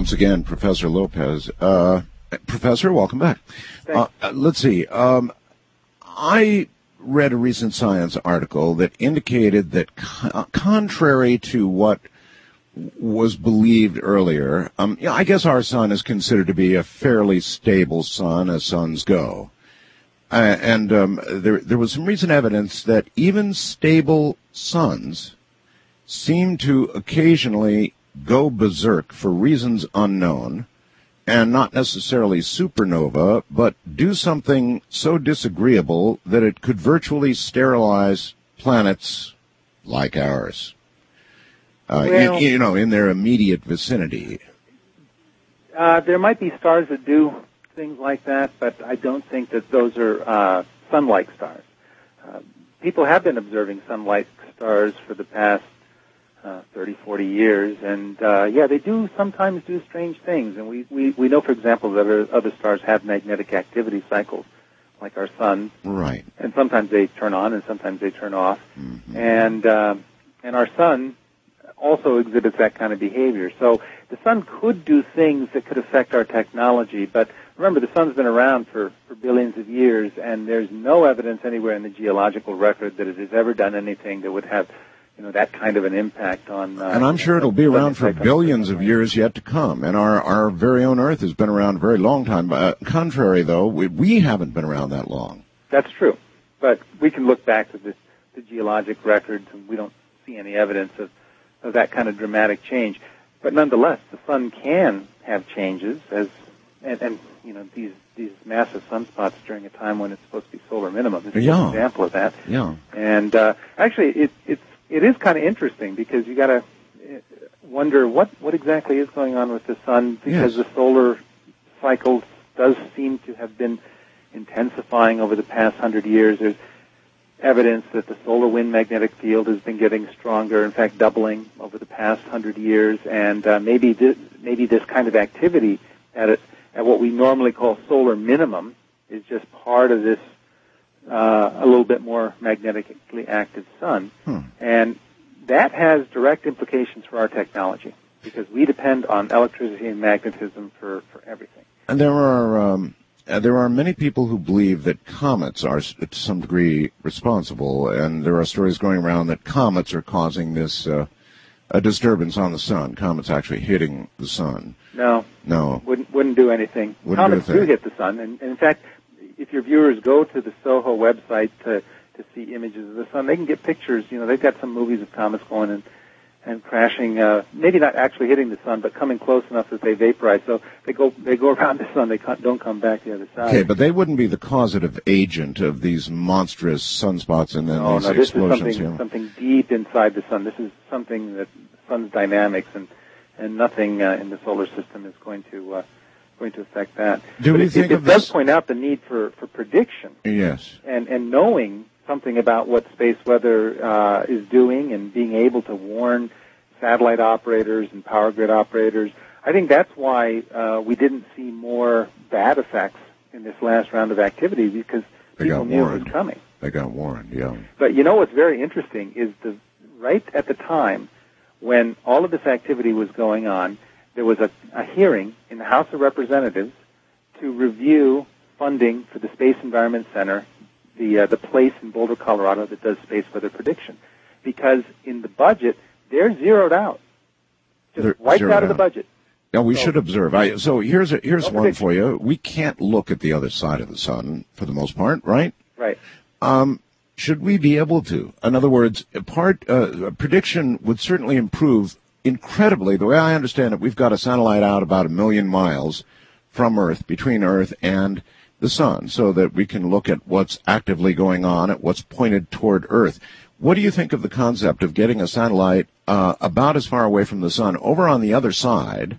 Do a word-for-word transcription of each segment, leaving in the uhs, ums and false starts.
once again Professor Lopez. Uh, Professor, welcome back. Uh, let's see. Um, I read a recent Science article that indicated that, co- contrary to what was believed earlier, um, yeah, I guess our sun is considered to be a fairly stable sun as suns go. Uh, and um, there, there was some recent evidence that even stable suns seem to occasionally go berserk for reasons unknown, and not necessarily supernova, but do something so disagreeable that it could virtually sterilize planets like ours, uh, well, in, you know, in their immediate vicinity. Uh, there might be stars that do things like that, but I don't think that those are uh, sun-like stars. Uh, people have been observing sun-like stars for the past uh, thirty, forty years, and uh, yeah, they do sometimes do strange things. And we, we, we know, for example, that other, other stars have magnetic activity cycles, like our sun. Right. And sometimes they turn on, and sometimes they turn off. Mm-hmm. And uh, and our sun also exhibits that kind of behavior. So the sun could do things that could affect our technology, but remember, the sun's been around for, for billions of years, and there's no evidence anywhere in the geological record that it has ever done anything that would have, you know, that kind of an impact on... Uh, and I'm sure it'll be around for billions of years yet to come, and our, our very own Earth has been around a very long time. Uh, contrary, though, we, we haven't been around that long. That's true, but we can look back to the, the geologic records, and we don't see any evidence of, of that kind of dramatic change. But nonetheless, the sun can have changes, as and, and you know, these these massive sunspots during a time when it's supposed to be solar minimum. This is yeah. an example of that. Yeah. And uh, actually, it it's it is kind of interesting because you got to wonder what what exactly is going on with the sun, because yes. the solar cycle does seem to have been intensifying over the past hundred years. There's evidence that the solar wind magnetic field has been getting stronger, in fact, doubling over the past hundred years, and uh, maybe this, maybe this kind of activity at a, at what we normally call solar minimum is just part of this uh, a little bit more magnetically active sun, hmm. and that has direct implications for our technology because we depend on electricity and magnetism for, for everything. And there are um, there are many people who believe that comets are to some degree responsible, and there are stories going around that comets are causing this uh, a disturbance on the sun. Comets actually hitting the sun. No, no, wouldn't wouldn't do anything. Wouldn't Comets do, do hit the sun, and, and in fact, if your viewers go to the SOHO website to to see images of the sun, they can get pictures. You know, they've got some movies of comets going and and crashing, uh, maybe not actually hitting the sun, but coming close enough that they vaporize. So they go they go around the sun, they don't come back the other side. Okay, but they wouldn't be the causative agent of these monstrous sunspots and then no, these no, this explosions. is something, here. something deep inside the sun. This is something that the sun's dynamics, and and nothing uh, in the solar system is going to uh, going to affect that. Do but we it, think it, of it does this? point out the need for, for prediction. Yes. And and knowing something about what space weather uh, is doing, and being able to warn satellite operators and power grid operators. I think that's why uh, we didn't see more bad effects in this last round of activity, because they people got knew warned. it was coming. They got warned, yeah. But you know what's very interesting is the right at the time when all of this activity was going on, there was a, a hearing in the House of Representatives to review funding for the Space Environment Center, the uh, the place in Boulder, Colorado that does space weather prediction, because in the budget they're zeroed out, just they're wiped out, out of the budget. Yeah, we so, should observe. I, so here's a, here's no one for you. We can't look at the other side of the sun for the most part, right? Right. Um, should we be able to? In other words, a part uh, a prediction would certainly improve incredibly. The way I understand it, we've got a satellite out about a million miles from Earth, between Earth and the sun, so that we can look at what's actively going on, at what's pointed toward Earth. What do you think of the concept of getting a satellite uh, about as far away from the sun, over on the other side,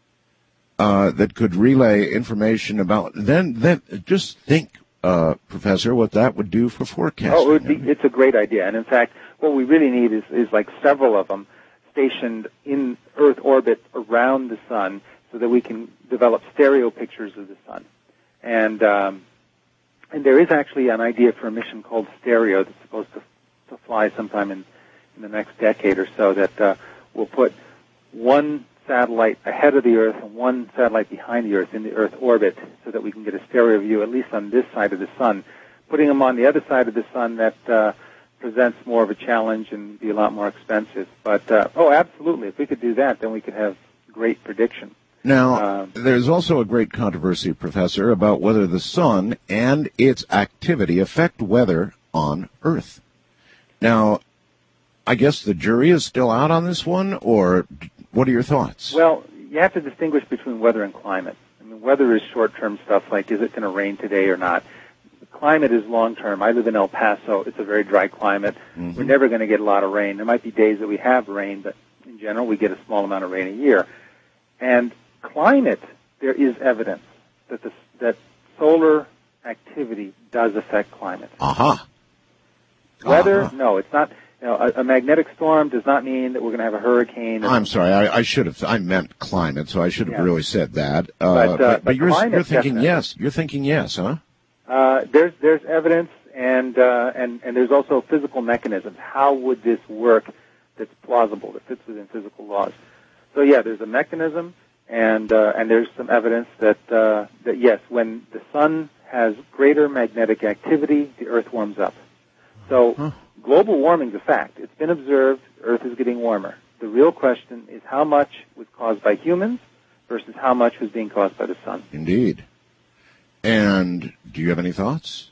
uh, that could relay information about? Then, then just think, uh, Professor, what that would do for forecasting. Oh, it would be, it's a great idea, and in fact, what we really need is, is like several of them stationed in Earth orbit around the sun, so that we can develop stereo pictures of the sun. And um, and there is actually an idea for a mission called Stereo that's supposed to to fly sometime in, in the next decade or so, that uh, will put one satellite ahead of the Earth and one satellite behind the Earth in the Earth orbit so that we can get a stereo view, at least on this side of the sun. Putting them on the other side of the sun, that uh, presents more of a challenge and be a lot more expensive. But, uh, oh, absolutely. If we could do that, then we could have great prediction. Now, Um, there's also a great controversy, Professor, about whether the sun and its activity affect weather on Earth. Now, I guess the jury is still out on this one, or what are your thoughts? Well, you have to distinguish between weather and climate. I mean, weather is short-term stuff like, is it going to rain today or not? Climate is long-term. I live in El Paso. It's a very dry climate. Mm-hmm. We're never going to get a lot of rain. There might be days that we have rain, but in general, we get a small amount of rain a year. And climate, there is evidence that the, that solar activity does affect climate. Aha. Uh-huh. Weather, uh-huh. no, it's not. You know, a, a magnetic storm does not mean that we're going to have a hurricane. I'm sorry, I, I should have. I meant climate, so I should have yeah. really said that. Uh, but, uh, but, but, but you're, you're thinking definitely. yes. You're thinking yes, huh? Uh, there's there's evidence, and uh, and and there's also physical mechanisms. How would this work? That's plausible, that fits within physical laws. So yeah, there's a mechanism, and uh, and there's some evidence that uh, that yes, when the sun has greater magnetic activity, the Earth warms up. So huh. global warming is a fact. It's been observed. Earth is getting warmer. The real question is how much was caused by humans versus how much was being caused by the sun. Indeed. And do you have any thoughts?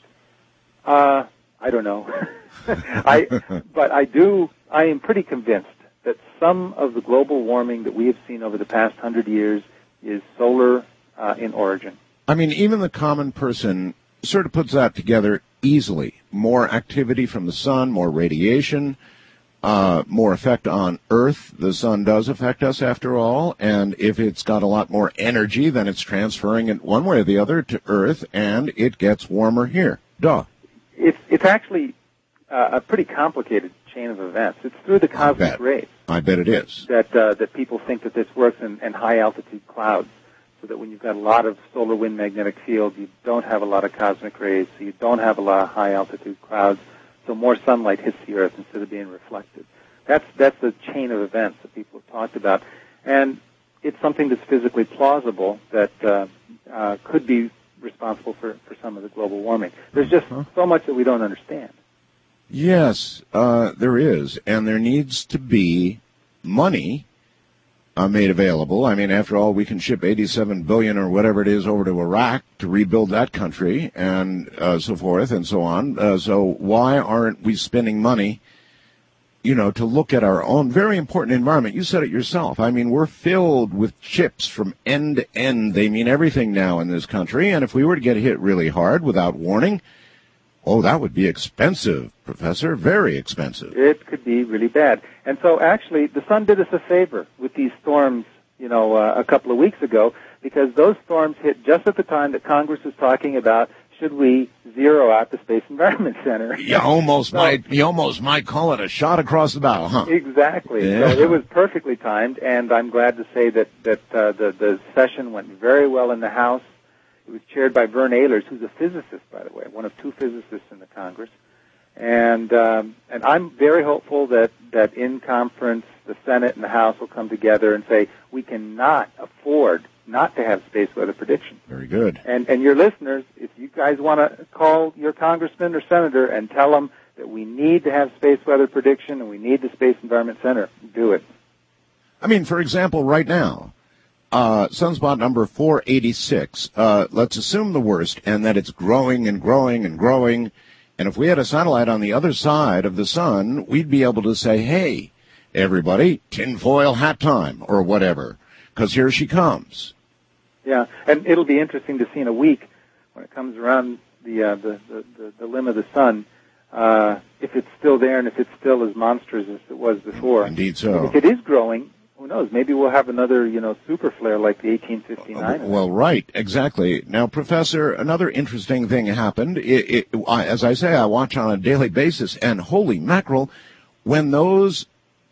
Uh, I don't know. I, but I do, I am pretty convinced that some of the global warming that we have seen over the past hundred years is solar uh, in origin. I mean, even the common person sort of puts that together easily. More activity from the sun, more radiation, uh, more effect on Earth. The sun does affect us after all, and if it's got a lot more energy, then it's transferring it one way or the other to Earth, and it gets warmer here. Duh. It's, it's actually uh, a pretty complicated chain of events. It's through the cosmic rays. I bet it is. That, uh, that people think that this works in, in high-altitude clouds, so that when you've got a lot of solar wind magnetic field, you don't have a lot of cosmic rays, so you don't have a lot of high-altitude clouds, so more sunlight hits the Earth instead of being reflected. That's that's the chain of events that people have talked about, and it's something that's physically plausible that uh, uh, could be responsible for, for some of the global warming. There's just huh? so much that we don't understand. Yes, uh, there is, and there needs to be money uh, made available. I mean, after all, we can ship eighty-seven billion dollars or whatever it is over to Iraq to rebuild that country and uh, so forth and so on. Uh, so why aren't we spending money, you know, to look at our own very important environment? You said it yourself. I mean, we're filled with chips from end to end. They mean everything now in this country. And if we were to get hit really hard without warning, oh, that would be expensive, Professor, very expensive. It could be really bad. And so actually, the sun did us a favor with these storms, you know, uh, a couple of weeks ago, because those storms hit just at the time that Congress was talking about should we zero out the Space Environment Center. You almost so, might, you almost might call it a shot across the bow, huh? Exactly. Yeah. So it was perfectly timed, and I'm glad to say that that uh, the the session went very well in the House. It was chaired by Vern Ehlers, who's a physicist, by the way, one of two physicists in the Congress. And um, and I'm very hopeful that, that in conference, the Senate and the House will come together and say, we cannot afford not to have space weather prediction. Very good. And and your listeners, if you guys want to call your congressman or senator and tell them that we need to have space weather prediction and we need the Space Environment Center, do it. I mean, for example, right now, Uh, sunspot number four eighty-six, uh, let's assume the worst and that it's growing and growing and growing. And if we had a satellite on the other side of the sun, we'd be able to say, hey, everybody, tinfoil hat time or whatever, because here she comes. Yeah, and it'll be interesting to see in a week when it comes around the, uh, the, the, the, the limb of the sun, uh, if it's still there and if it's still as monstrous as it was before. Indeed so. And if it is growing, who knows? Maybe we'll have another, you know, super flare like the eighteen fifty-nine. Well, right, exactly. Now, Professor, another interesting thing happened. It, it, I, as I say, I watch on a daily basis, and holy mackerel, when those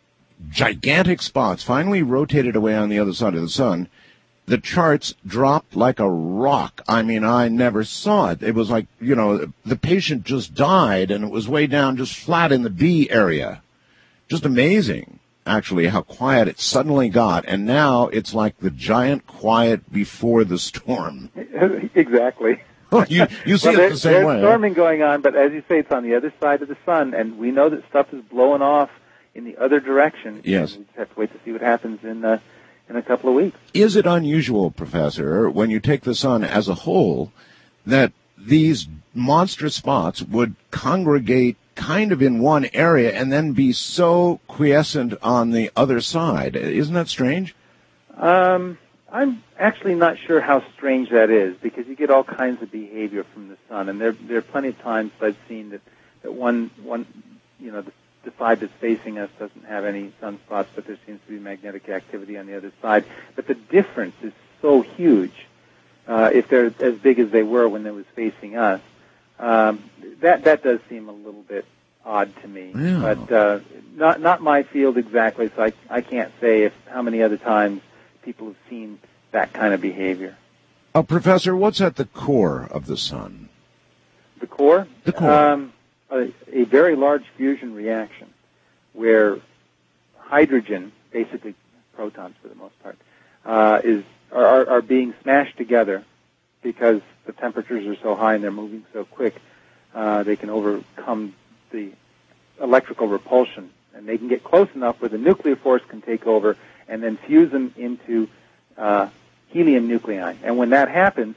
gigantic spots finally rotated away on the other side of the sun, the charts dropped like a rock. I mean, I never saw it. It was like, you know, the patient just died, and it was way down just flat in the B area. Just amazing. actually, how quiet it suddenly got, and now it's like the giant quiet before the storm. Exactly. you you see well, it the same there's way. There's storming going on, but as you say, it's on the other side of the sun, and we know that stuff is blowing off in the other direction. Yes. We just have to wait to see what happens in uh, in a couple of weeks. Is it unusual, Professor, when you take the sun as a whole, that these monstrous spots would congregate kind of in one area and then be so quiescent on the other side? Isn't that strange? Um, I'm actually not sure how strange that is, because you get all kinds of behavior from the sun, and there there are plenty of times I've seen that, that one one you know the, the side that's facing us doesn't have any sunspots, but there seems to be magnetic activity on the other side. But the difference is so huge. Uh, if they're as big as they were when they was facing us, um, that that does seem a little bit odd to me. Yeah. But uh, not not my field exactly, so I I can't say if how many other times people have seen that kind of behavior. Uh, Professor, what's at the core of the sun? The core? The core. Um, a, a very large fusion reaction where hydrogen, basically protons for the most part, uh, is are, are being smashed together because the temperatures are so high and they're moving so quick. Uh, they can overcome the electrical repulsion, and they can get close enough where the nuclear force can take over and then fuse them into uh, helium nuclei. And when that happens,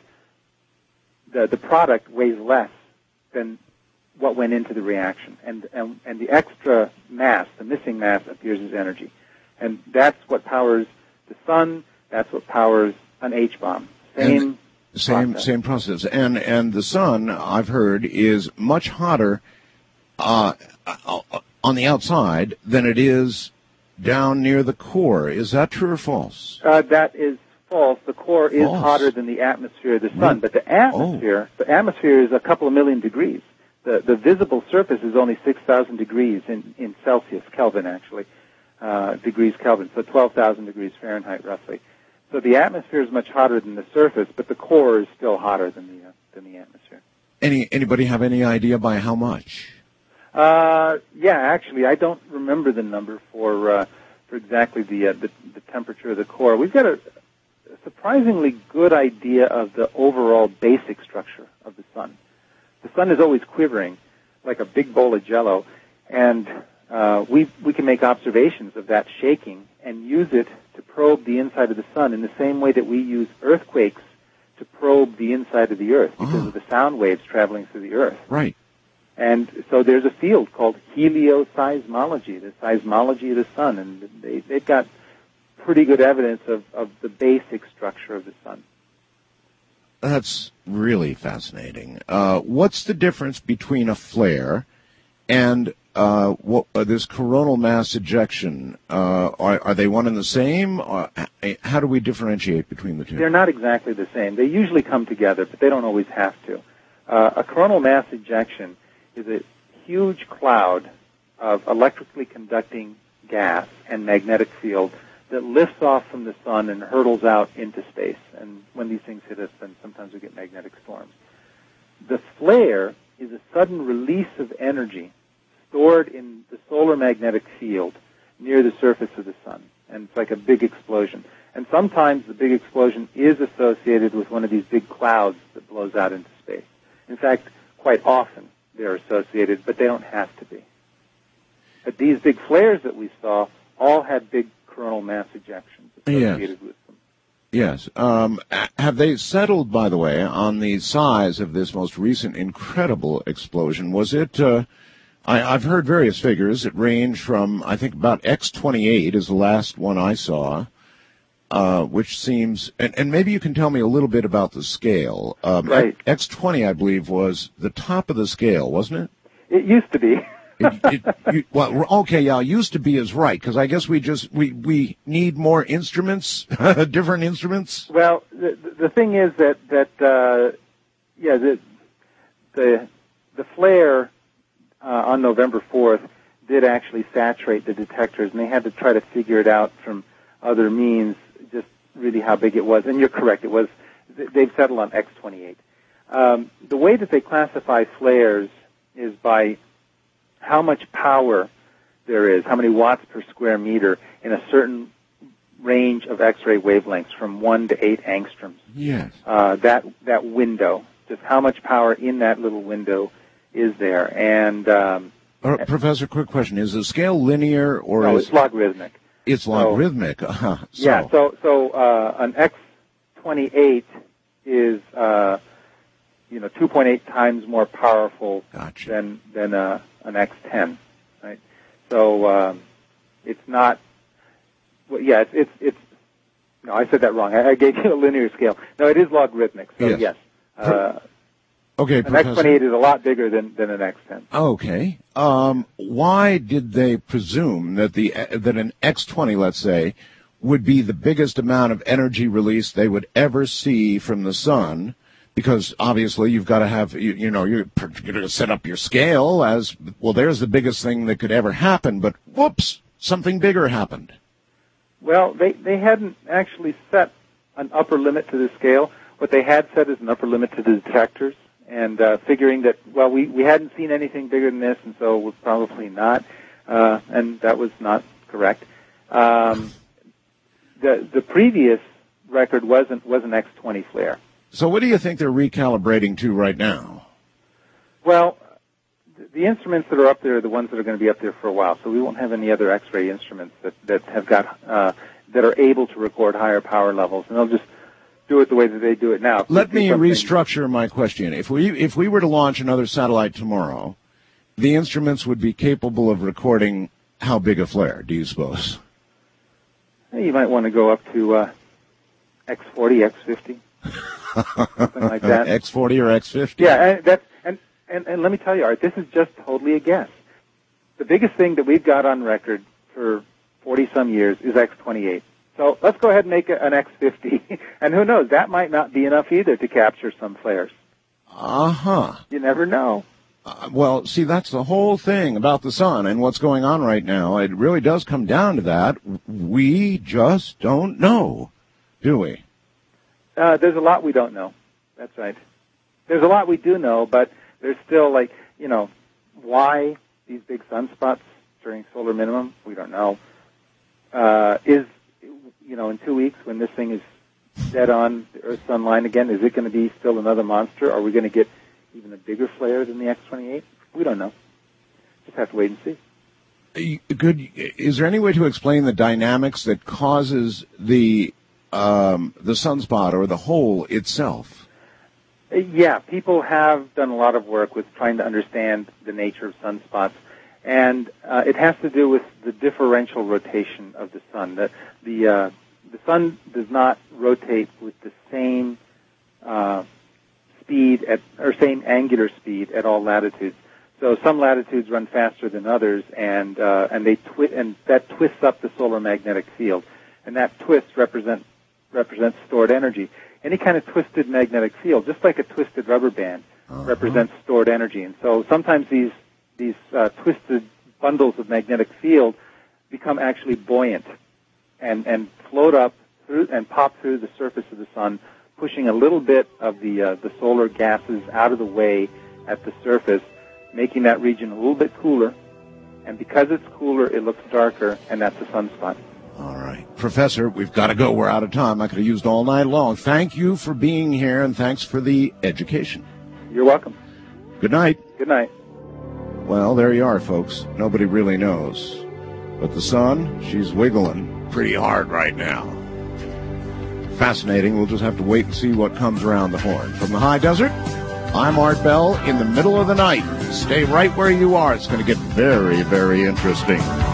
the the product weighs less than what went into the reaction, and and, and the extra mass, the missing mass, appears as energy. And that's what powers the sun. That's what powers an H-bomb. Same Same process. same process. And and the sun, I've heard, is much hotter uh, on the outside than it is down near the core. Is that true or false? Uh, that is false. The core is False. hotter than the atmosphere of the sun, Really? but the atmosphere, Oh. the atmosphere is a couple of million degrees. The the visible surface is only six thousand degrees in in Celsius, Kelvin actually, uh, degrees Kelvin, so twelve thousand degrees Fahrenheit roughly. So the atmosphere is much hotter than the surface, but the core is still hotter than the uh, than the atmosphere. Any anybody have any idea by how much? Uh, yeah, actually, I don't remember the number for uh, for exactly the, uh, the the temperature of the core. We've got a, a surprisingly good idea of the overall basic structure of the sun. The sun is always quivering like a big bowl of Jell-O, and uh, we we can make observations of that shaking and use it to probe the inside of the sun in the same way that we use earthquakes to probe the inside of the earth because Oh. of the sound waves traveling through the earth. Right. And so there's a field called helioseismology, the seismology of the sun, and they, they've got pretty good evidence of, of the basic structure of the sun. That's really fascinating. Uh, what's the difference between a flare and uh, what, uh, this coronal mass ejection? Uh, are, are they one and the same? Or, how do we differentiate between the two? They're not exactly the same. They usually come together, but they don't always have to. Uh, a coronal mass ejection is a huge cloud of electrically conducting gas and magnetic field that lifts off from the sun and hurtles out into space. And when these things hit us, then sometimes we get magnetic storms. The flare is a sudden release of energy stored in the solar magnetic field near the surface of the sun. And it's like a big explosion. And sometimes the big explosion is associated with one of these big clouds that blows out into space. In fact, quite often they're associated, but they don't have to be. But these big flares that we saw all had big coronal mass ejections associated Yes. with them. Yes. Um, have they settled, by the way, on the size of this most recent incredible explosion? Was it, uh, I, I've heard various figures. It ranged from, I think, about X twenty-eight is the last one I saw, uh, which seems, and, and maybe you can tell me a little bit about the scale. Um, Right. X twenty, I believe, was the top of the scale, wasn't it? It used to be. it, it, you, well, okay, yeah, used to be is right, because I guess we just, we, we need more instruments, different instruments. Well, the, the thing is that, that uh, yeah, the, the, the flare uh, on November fourth did actually saturate the detectors, and they had to try to figure it out from other means, just really how big it was. And you're correct, it was, they've settled on X twenty-eight. Um, the way that they classify flares is by how much power there is, how many watts per square meter in a certain range of X-ray wavelengths from one to eight angstroms. Yes. Uh, that that window, just how much power in that little window is there. And um, uh, Professor, quick question: is the scale linear or no? is It's logarithmic. It's logarithmic. So, uh-huh. so. Yeah. So so uh, an X twenty-eight is uh, you know two point eight times more powerful gotcha. than than uh, an X ten, right? So um, it's not. Well, yeah, it's, it's it's. No, I said that wrong. I, I gave you a linear scale. No, it is logarithmic. So yes. yes. Uh, okay, an Professor. X twenty-eight is a lot bigger than, than an X ten. Okay. Um, why did they presume that the that an X twenty, let's say, would be the biggest amount of energy release they would ever see from the sun? Because obviously you've got to have, you, you know, you're, you're going to set up your scale as, well, there's the biggest thing that could ever happen, but whoops, something bigger happened. Well, they, they hadn't actually set an upper limit to the scale. What they had set is an upper limit to the detectors, and uh, figuring that, well, we, we hadn't seen anything bigger than this, and so we're probably not, uh, and that was not correct. Um, the the previous record wasn't was an X twenty flare. So what do you think they're recalibrating to right now? Well, the instruments that are up there are the ones that are going to be up there for a while, so we won't have any other X-ray instruments that, that have got uh, that are able to record higher power levels, and they'll just do it the way that they do it now. Let me restructure my question. If we if we were to launch another satellite tomorrow, the instruments would be capable of recording how big a flare, do you suppose? You might want to go up to uh, X forty, X fifty, something like that. X forty or X fifty? Yeah, and that's and, and, and let me tell you, Art, this is just totally a guess. The biggest thing that we've got on record for forty-some years is X twenty-eight. So let's go ahead and make an X fifty. And who knows, that might not be enough either to capture some flares. Uh-huh. You never know. Uh, well, see, that's the whole thing about the sun and what's going on right now. It really does come down to that. We just don't know, do we? Uh, there's a lot we don't know. That's right. There's a lot we do know, but there's still, like, you know, why these big sunspots during solar minimum, we don't know. Uh, is, you know, in two weeks when this thing is dead on the Earth's sun line again, is it going to be still another monster? Are we going to get even a bigger flare than the X twenty-eight? We don't know. Just have to wait and see. Good. Is there any way to explain the dynamics that causes the um, the sunspot or the hole itself? Yeah, people have done a lot of work with trying to understand the nature of sunspots, and uh, it has to do with the differential rotation of the sun. The the, uh, the sun does not rotate with the same uh, speed at or same angular speed at all latitudes. So some latitudes run faster than others, and uh, and they twi- and that twists up the solar magnetic field, and that twist represent represents stored energy. Any kind of twisted magnetic field, just like a twisted rubber band, uh-huh. represents stored energy. And so sometimes these these uh, twisted bundles of magnetic field become actually buoyant and and float up through and pop through the surface of the sun, pushing a little bit of the uh, the solar gases out of the way at the surface, making that region a little bit cooler. And because it's cooler, it looks darker, and that's a sunspot. All right. Professor, we've got to go. We're out of time. I could have used all night long. Thank you for being here, and thanks for the education. You're welcome. Good night. Good night. Well, there you are, folks. Nobody really knows. But the sun, she's wiggling pretty hard right now. Fascinating. We'll just have to wait and see what comes around the horn. From the high desert, I'm Art Bell in the middle of the night. Stay right where you are. It's going to get very, very interesting.